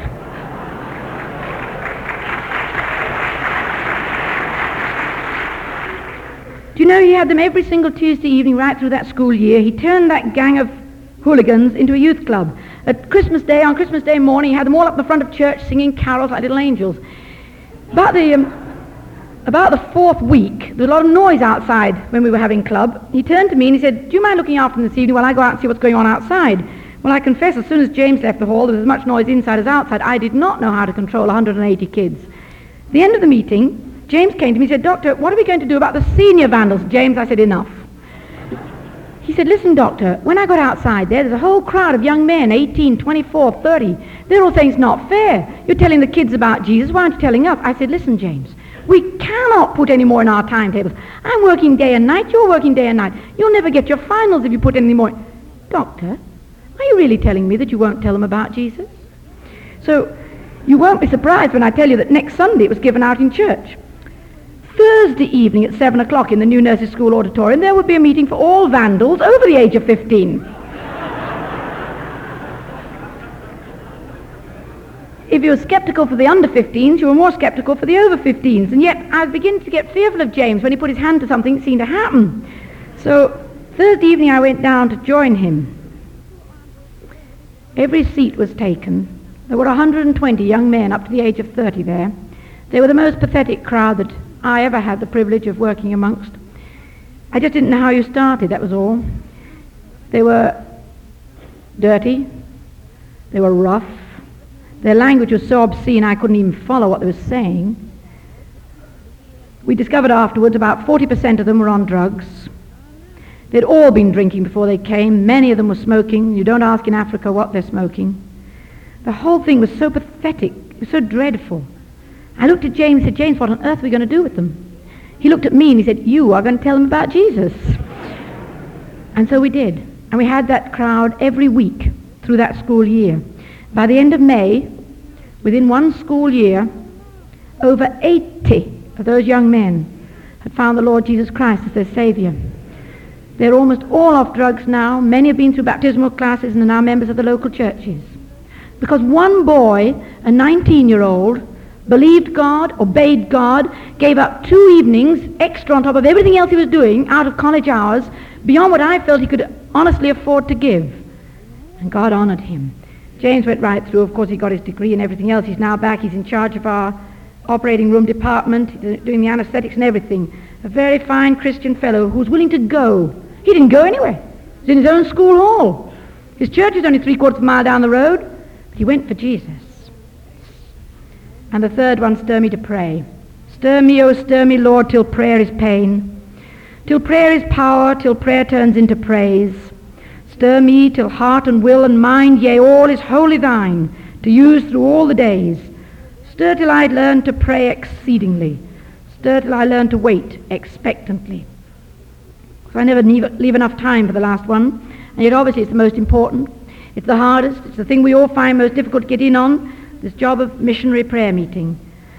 [SPEAKER 2] Do you know he had them every single Tuesday evening right through that school year? He turned that gang of hooligans into a youth club. At Christmas Day, on Christmas Day morning, he had them all up the front of church singing carols like little angels. About the 4th week, there was a lot of noise outside when we were having club. He turned to me and he said, do you mind looking after them this evening while I go out and see what's going on outside? Well, I confess, as soon as James left the hall, there was as much noise inside as outside. I did not know how to control 180 kids. At the end of the meeting, James came to me and said, Doctor, what are we going to do about the senior vandals? James, I said, enough. He said, listen, Doctor, when I got outside there's a whole crowd of young men, 18, 24, 30. They're all saying it's not fair. You're telling the kids about Jesus. Why aren't you telling us? I said, listen, James, we cannot put any more in our timetables. I'm working day and night. You're working day and night. You'll never get your finals if you put any more. Doctor, are you really telling me that you won't tell them about Jesus? So you won't be surprised when I tell you that next Sunday it was given out in church. Thursday evening at 7 o'clock in the new nurses' school auditorium, there would be a meeting for all vandals over the age of 15. if you were skeptical for the under 15s, you were more skeptical for the over 15s. And yet I was beginning to get fearful of James when he put his hand to something that seemed to happen. So Thursday evening I went down to join him. Every seat was taken. There were 120 young men up to the age of 30 there. They were the most pathetic crowd that I ever had the privilege of working amongst. I just didn't know how you started, that was all. They were dirty. They were rough. Their language was so obscene I couldn't even follow what they were saying. We discovered afterwards about 40% of them were on drugs. They'd all been drinking before they came. Many of them were smoking. You don't ask in Africa what they're smoking. The whole thing was so pathetic. It was so dreadful. I looked at James and said, James, what on earth are we going to do with them? He looked at me and he said, you are going to tell them about Jesus. And so we did. And we had that crowd every week through that school year. By the end of May, within one school year, over 80 of those young men had found the Lord Jesus Christ as their Savior. They're almost all off drugs now. Many have been through baptismal classes and are now members of the local churches. Because one boy, a 19-year-old, believed God, obeyed God, gave up 2 evenings extra on top of everything else he was doing out of college hours, beyond what I felt he could honestly afford to give. And God honored him. James went right through. Of course, he got his degree and everything else. He's now back. He's in charge of our operating room department, doing the anesthetics and everything. A very fine Christian fellow who's willing to go. He didn't go anywhere. He was in his own school hall. His church is only 3/4 of a mile down the road. But he went for Jesus. And the third one, stir me to pray. Stir me, oh stir me, Lord, till prayer is pain, till prayer is power, till prayer turns into praise. Stir me till heart and will and mind, yea, all is wholly thine, to use through all the days. Stir till I learn to pray exceedingly. Stir till I learn to wait expectantly. So I never leave enough time for the last one, and yet obviously it's the most important. It's the hardest. It's the thing we all find most difficult to get in on, this job of missionary prayer meeting.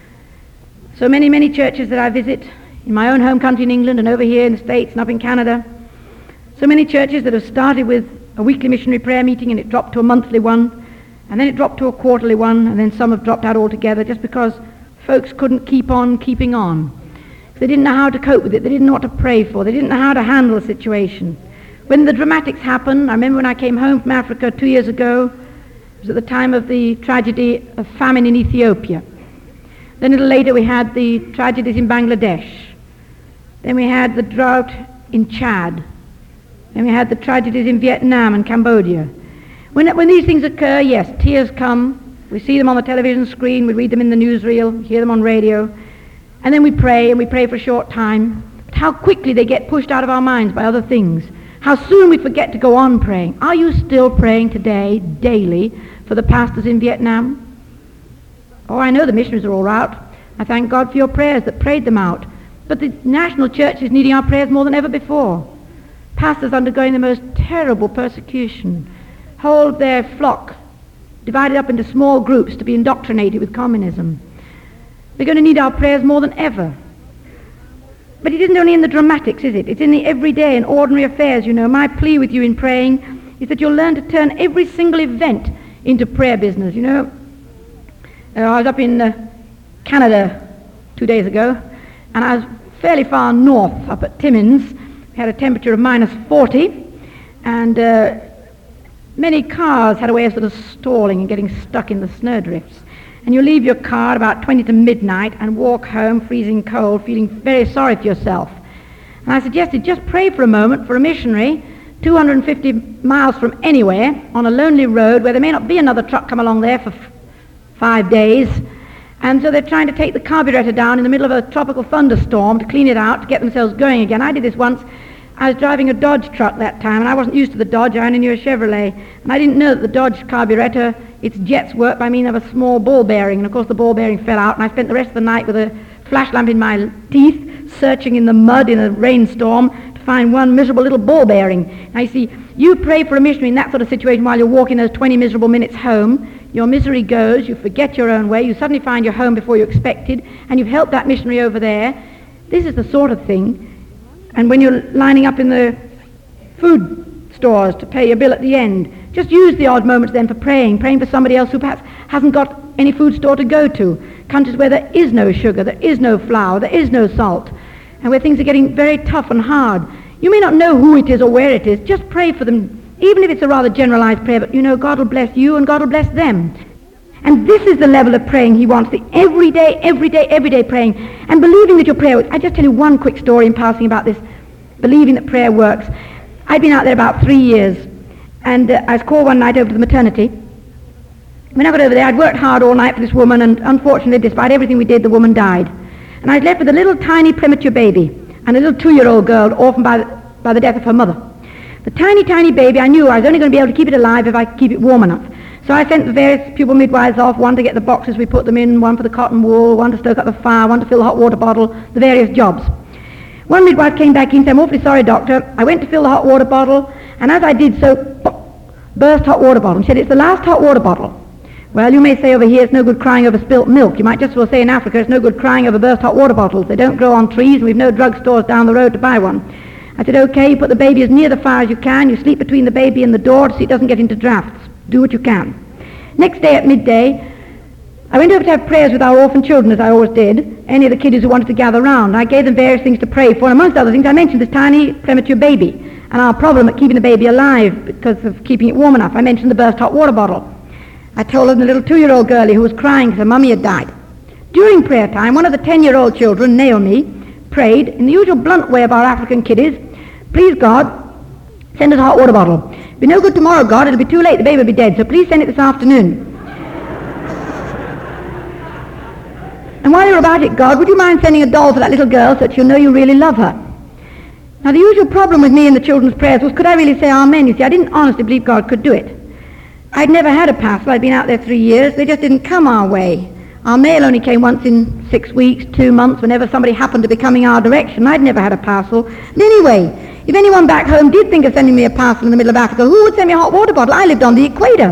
[SPEAKER 2] So many, many churches that I visit in my own home country in England and over here in the States and up in Canada, so many churches that have started with a weekly missionary prayer meeting and it dropped to a monthly one, and then it dropped to a quarterly one, and then some have dropped out altogether just because folks couldn't keep on keeping on. They didn't know how to cope with it. They didn't know what to pray for. They didn't know how to handle the situation. When the dramatics happened, I remember when I came home from Africa 2 years ago, it was at the time of the tragedy of famine in Ethiopia. Then a little later we had the tragedies in Bangladesh. Then we had the drought in Chad. Then we had the tragedies in Vietnam and Cambodia. When these things occur, yes, tears come. We see them on the television screen, we read them in the newsreel, hear them on radio, and then we pray, and we pray for a short time. But how quickly they get pushed out of our minds by other things. How soon we forget to go on praying. Are you still praying today, daily, for the pastors in Vietnam? Oh, I know the missionaries are all out. I thank God for your prayers that prayed them out. But the national church is needing our prayers more than ever before. Pastors undergoing the most terrible persecution hold their flock divided up into small groups to be indoctrinated with communism. They're going to need our prayers more than ever. But it isn't only in the dramatics, is it? It's in the everyday and ordinary affairs, you know. My plea with you in praying is that you'll learn to turn every single event into prayer business, you know. I was up in Canada 2 days ago, and I was fairly far north, up at Timmins. We had a temperature of -40, and many cars had a way of sort of stalling and getting stuck in the snowdrifts. And you leave your car at about 20 to midnight and walk home freezing cold, feeling very sorry for yourself. And I suggested just pray for a moment for a missionary 250 miles from anywhere on a lonely road where there may not be another truck come along there for 5 days. And so they're trying to take the carburetor down in the middle of a tropical thunderstorm to clean it out, to get themselves going again. I did this once. I was driving a Dodge truck that time, and I wasn't used to the Dodge. I only knew a Chevrolet. And I didn't know that the Dodge carburetor, its jets work by means of a small ball bearing. And of course the ball bearing fell out, and I spent the rest of the night with a flash lamp in my teeth, searching in the mud in a rainstorm to find one miserable little ball bearing. Now you see, you pray for a missionary in that sort of situation while you're walking those 20 miserable minutes home. Your misery goes, you forget your own way, you suddenly find you're home before you expected, and you've helped that missionary over there. This is the sort of thing. And when you're lining up in the food stores to pay your bill at the end, just use the odd moments then for praying for somebody else who perhaps hasn't got any food store to go to, countries where there is no sugar, there is no flour, there is no salt, and where things are getting very tough and hard. You may not know who it is or where it is. Just pray for them, even if it's a rather generalized prayer, but you know God will bless you and God will bless them. And this is the level of praying he wants, the everyday praying, and believing that your prayer works. I'll just tell you one quick story in passing about this, believing that prayer works. I'd been out there about 3 years, and I was called one night over to the maternity. When I got over there, I'd worked hard all night for this woman, and unfortunately, despite everything we did, the woman died. And I was left with a little tiny premature baby, and a little 2-year-old girl orphaned by the death of her mother. The tiny baby, I knew I was only going to be able to keep it alive if I could keep it warm enough. So I sent the various pupil midwives off, one to get the boxes we put them in, one for the cotton wool, one to stoke up the fire, one to fill the hot water bottle, the various jobs. One midwife came back in and said, "I'm awfully sorry, doctor. I went to fill the hot water bottle, and as I did so, burst hot water bottle." And she said, "It's the last hot water bottle." Well, you may say over here it's no good crying over spilt milk. You might just as well say in Africa it's no good crying over burst hot water bottles. They don't grow on trees, and we've no drug stores down the road to buy one. I said, "Okay, you put the baby as near the fire as you can. You sleep between the baby and the door so it doesn't get into drafts. Do what you can." Next day at midday, I went over to have prayers with our orphan children, as I always did, any of the kiddies who wanted to gather round. I gave them various things to pray for, and amongst other things I mentioned this tiny premature baby and our problem at keeping the baby alive because of keeping it warm enough. I mentioned the burst hot water bottle. I told them the little 2-year-old girlie who was crying because her mummy had died. During prayer time, one of the 10-year-old children, Naomi, prayed in the usual blunt way of our African kiddies, "Please God, send us a hot water bottle. It'll be no good tomorrow, God. It'll be too late. The baby will be dead. So please send it this afternoon." "And while you're about it, God, would you mind sending a doll for that little girl so that she'll know you really love her?" Now, the usual problem with me in the children's prayers was, could I really say amen? You see, I didn't honestly believe God could do it. I'd never had a parcel. I'd been out there 3 years. They just didn't come our way. Our mail only came once in 6 weeks, 2 months, whenever somebody happened to be coming our direction. I'd never had a parcel. And anyway, if anyone back home did think of sending me a parcel in the middle of Africa, who would send me a hot water bottle? I lived on the equator.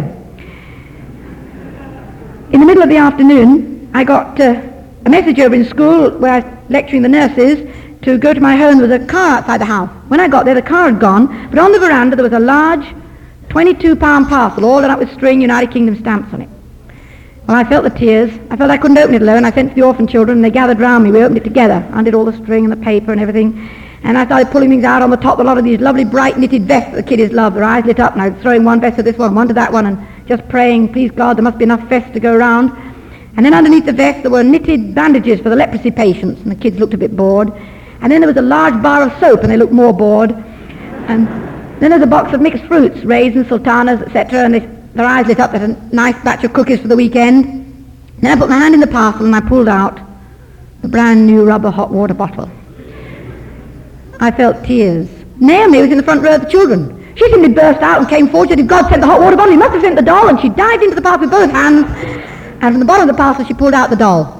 [SPEAKER 2] In the middle of the afternoon, I got a message over in school where I was lecturing the nurses to go to my home. There was a car outside the house. When I got there, the car had gone, but on the veranda there was a large 22-pound parcel, all done up with string, United Kingdom stamps on it. Well, I felt the tears. I felt I couldn't open it alone. I sent to the orphan children, and they gathered round me. We opened it together, undid all the string and the paper and everything, and I started pulling things out on the top of a lot of these lovely bright knitted vests that the kiddies love. Their eyes lit up, and I was throwing one vest to this one to that one, and just praying, please God, there must be enough vests to go round. And then underneath the vest there were knitted bandages for the leprosy patients, and the kids looked a bit bored. And then there was a large bar of soap, and they looked more bored. And then there's a box of mixed fruits, raisins, sultanas, etc., and their eyes lit up. There's a nice batch of cookies for the weekend. Then I put my hand in the parcel and I pulled out the brand new rubber hot water bottle. I felt tears. Naomi was in the front row of the children. She simply burst out and came forward. She said, "If God sent the hot water bottle, he must have sent the doll." And she dived into the parcel with both hands, and from the bottom of the parcel she pulled out the doll.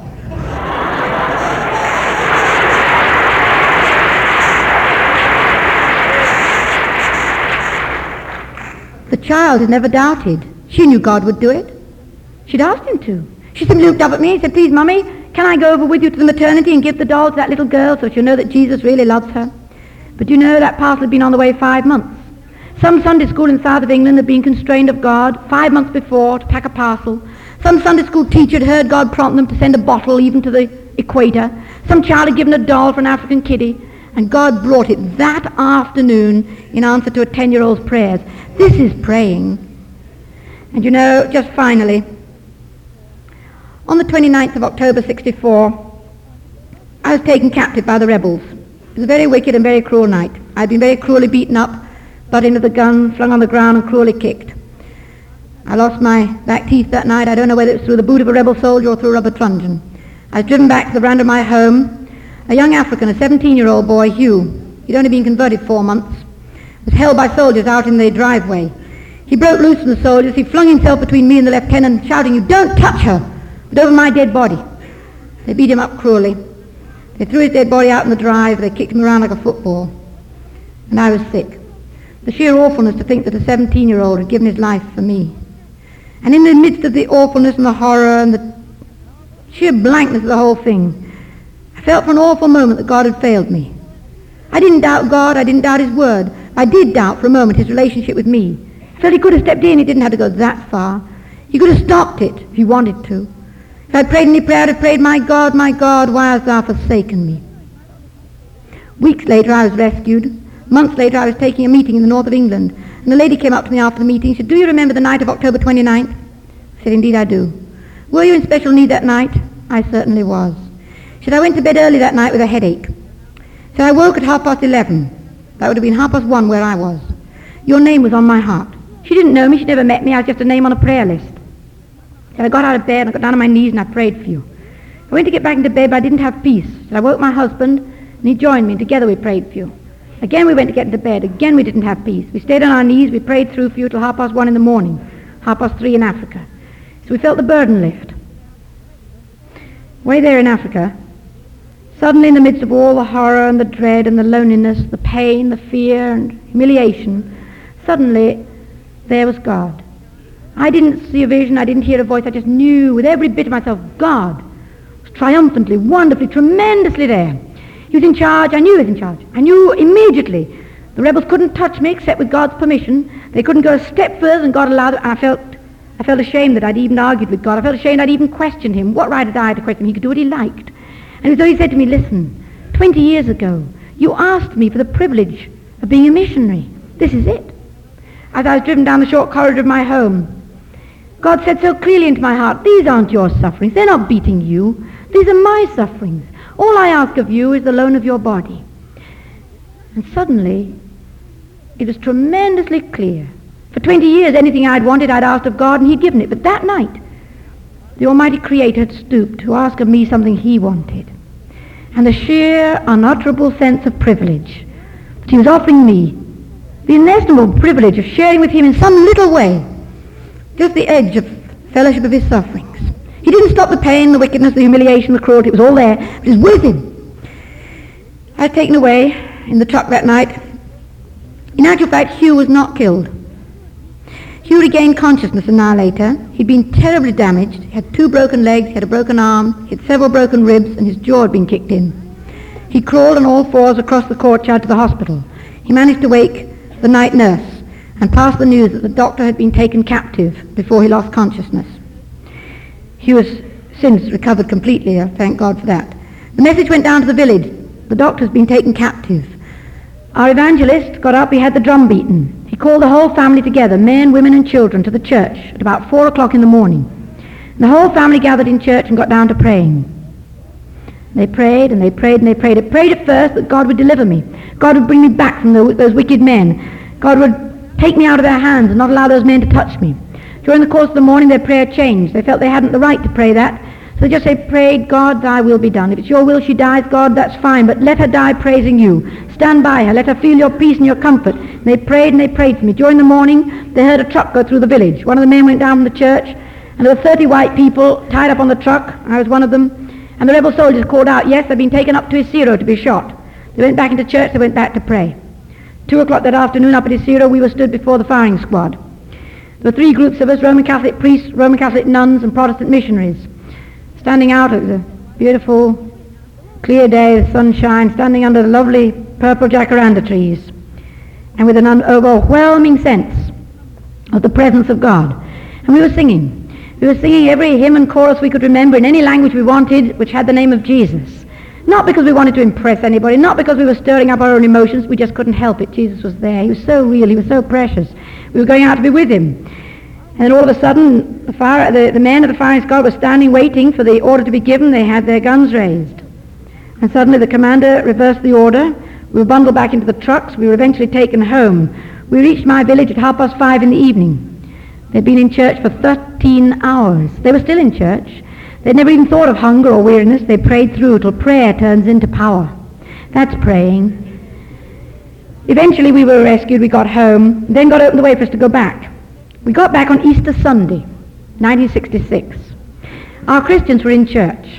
[SPEAKER 2] The child had never doubted. She knew God would do it. She'd asked him to. She simply looked up at me and said, "Please, Mummy, can I go over with you to the maternity and give the doll to that little girl so she'll know that Jesus really loves her?" But you know, that parcel had been on the way 5 months. Some Sunday school in the south of England had been constrained of God 5 months before to pack a parcel. Some Sunday school teacher had heard God prompt them to send a bottle even to the equator. Some child had given a doll for an African kiddie. And God brought it that afternoon in answer to a 10-year-old's prayers. This is praying. And you know, just finally, on the 29th of October 64, I was taken captive by the rebels. It was a very wicked and very cruel night. I'd been very cruelly beaten up, butt into the gun, flung on the ground and cruelly kicked. I lost my back teeth that night. I don't know whether it was through the boot of a rebel soldier or through a rubber truncheon. I was driven back to the veranda of my home. A young African, a 17-year-old boy, Hugh, he'd only been converted 4 months, was held by soldiers out in the driveway. He broke loose from the soldiers. He flung himself between me and the lieutenant, shouting, "You don't touch her!" but over my dead body. They beat him up cruelly. They threw his dead body out in the drive. They kicked him around like a football. And I was sick. The sheer awfulness to think that a 17-year-old had given his life for me. And in the midst of the awfulness and the horror and the sheer blankness of the whole thing, I felt for an awful moment that God had failed me. I didn't doubt God. I didn't doubt his word. I did doubt for a moment his relationship with me. I felt he could have stepped in. He didn't have to go that far.
[SPEAKER 3] He could have stopped it if he wanted to. If I prayed any prayer, I'd have prayed, my God, why hast thou forsaken me? Weeks later, I was rescued. Months later, I was taking a meeting in the north of England, and a lady came up to me after the meeting. She said, do you remember the night of October 29th? I said, indeed I do. Were you in special need that night? I certainly was. She said, I went to bed early that night with a headache. So I woke at 11:30. That would have been 1:30 where I was. Your name was on my heart. She didn't know me. She'd never met me. I was just a name on a prayer list. So I got out of bed, and I got down on my knees, and I prayed for you. I went to get back into bed, but I didn't have peace. So I woke my husband, and he joined me, and together we prayed for you. Again we went to get into bed. Again we didn't have peace. We stayed on our knees. We prayed through for you till 1:30 in the morning, 3:30 in Africa. So we felt the burden lift. Way there in Africa, suddenly in the midst of all the horror and the dread and the loneliness, the pain, the fear and humiliation, suddenly there was God. I didn't see a vision, I didn't hear a voice, I just knew with every bit of myself God was triumphantly, wonderfully, tremendously there. He was in charge, I knew he was in charge. I knew immediately the rebels couldn't touch me except with God's permission. They couldn't go a step further than God allowed, and I felt ashamed that I'd even argued with God. I felt ashamed I'd even questioned him. What right had I to question him? He could do what he liked. And so he said to me, listen, 20 years ago, you asked me for the privilege of being a missionary. This is it. As I was driven down the short corridor of my home, God said so clearly into my heart, these aren't your sufferings. They're not beating you. These are my sufferings. All I ask of you is the loan of your body. And suddenly, it was tremendously clear. For 20 years, anything I'd wanted, I'd asked of God, and he'd given it. But that night, the Almighty Creator had stooped to ask of me something he wanted. And the sheer, unutterable sense of privilege that he was offering me, the inestimable privilege of sharing with him in some little way just the edge of fellowship of his sufferings. He didn't stop the pain, the wickedness, the humiliation, the cruelty. It was all there. It was with him. I was taken away in the truck that night. In actual fact, Hugh was not killed. Hugh regained consciousness an hour later. He'd been terribly damaged. He had 2 broken legs, he had a broken arm, he had several broken ribs, and his jaw had been kicked in. He crawled on all 4s across the courtyard to the hospital. He managed to wake the night nurse and passed the news that the doctor had been taken captive before he lost consciousness. He has since recovered completely, thank God for that. The message went down to the village. The doctor's been taken captive. Our evangelist got up, he had the drum beaten. He called the whole family together, men, women and children, to the church at about 4 o'clock in the morning. And the whole family gathered in church and got down to praying. They prayed and they prayed and they prayed. They prayed at first that God would deliver me. God would bring me back from those wicked men. God would take me out of their hands and not allow those men to touch me. During the course of the morning, their prayer changed. They felt they hadn't the right to pray that. So they just prayed, God, thy will be done. If it's your will she dies, God, that's fine, but let her die praising you. Stand by her. Let her feel your peace and your comfort. And they prayed for me. During the morning, they heard a truck go through the village. One of the men went down from the church, and there were 30 white people tied up on the truck. I was one of them. And the rebel soldiers called out, yes, they've been taken up to Isiro to be shot. They went back into church, they went back to pray. 2 o'clock that afternoon up at Isiro, we were stood before the firing squad. There were 3 groups of us, Roman Catholic priests, Roman Catholic nuns, and Protestant missionaries, standing out. It was a beautiful, clear day, the sunshine, standing under the lovely purple jacaranda trees, and with an overwhelming sense of the presence of God. And we were singing. We were singing every hymn and chorus we could remember in any language we wanted, which had the name of Jesus. Not because we wanted to impress anybody, not because we were stirring up our own emotions, we just couldn't help it. Jesus was there. He was so real. He was so precious. We were going out to be with him. And then all of a sudden, the men of the firing squad were standing waiting for the order to be given. They had their guns raised. And suddenly the commander reversed the order. We were bundled back into the trucks. We were eventually taken home. We reached my village at 5:30 in the evening. They'd been in church for 13 hours. They were still in church. They'd never even thought of hunger or weariness. They prayed through till prayer turns into power. That's praying. Eventually we were rescued. We got home. Then God opened the way for us to go back. We got back on Easter Sunday, 1966. Our Christians were in church.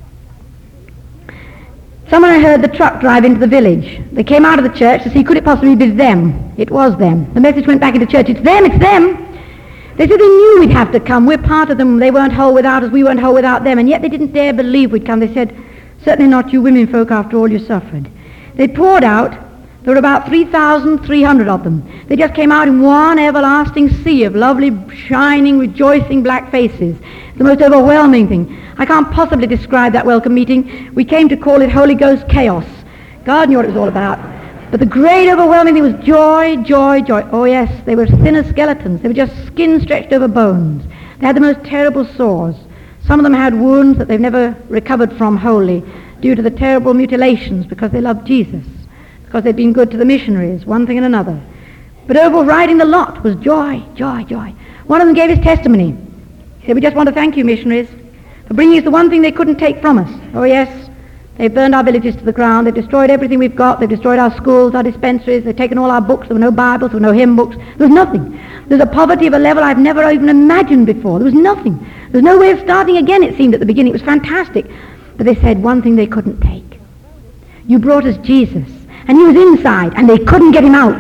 [SPEAKER 3] Someone had heard the truck drive into the village. They came out of the church to see, could it possibly be them? It was them. The message went back into church. It's them, it's them. They said they knew we'd have to come. We're part of them. They weren't whole without us. We weren't whole without them. And yet they didn't dare believe we'd come. They said, certainly not you women folk after all you suffered. They poured out There were about 3,300 of them. They just came out in one everlasting sea of lovely, shining, rejoicing black faces. The most overwhelming thing. I can't possibly describe that welcome meeting. We came to call it Holy Ghost chaos. God knew what it was all about. But the great overwhelming thing was joy, joy, joy. Oh yes, they were thin as skeletons. They were just skin stretched over bones. They had the most terrible sores. Some of them had wounds that they've never recovered from wholly due to the terrible mutilations because they loved Jesus, because they'd been good to the missionaries, one thing and another. But overriding the lot was joy, joy, joy. One of them gave his testimony. He said, we just want to thank you, missionaries, for bringing us the one thing they couldn't take from us. Oh yes, they've burned our villages to the ground. They've destroyed everything we've got. They've destroyed our schools, our dispensaries. They've taken all our books. There were no Bibles. There were no hymn books. There was nothing. There's a poverty of a level I've never even imagined before. There was nothing. There was no way of starting again, it seemed, at the beginning. It was fantastic. But they said one thing they couldn't take. You brought us Jesus, and he was inside, and they couldn't get him out.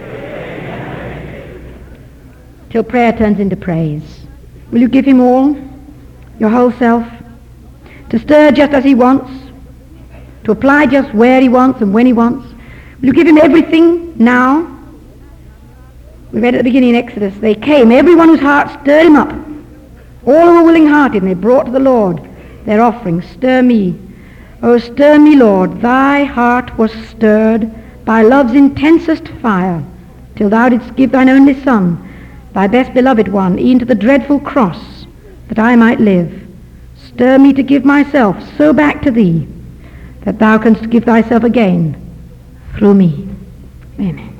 [SPEAKER 3] Till prayer turns into praise. Will you give him all? Your whole self? To stir just as he wants? To apply just where he wants and when he wants? Will you give him everything now? We read at the beginning in Exodus, they came, everyone whose heart stirred him up. All who were willing-hearted, and they brought to the Lord their offerings. Stir me. Oh, stir me, Lord. Thy heart was stirred by love's intensest fire, till thou didst give thine only Son, thy best beloved one, e'en to the dreadful cross, that I might live. Stir me to give myself so back to thee, that thou canst give thyself again through me. Amen.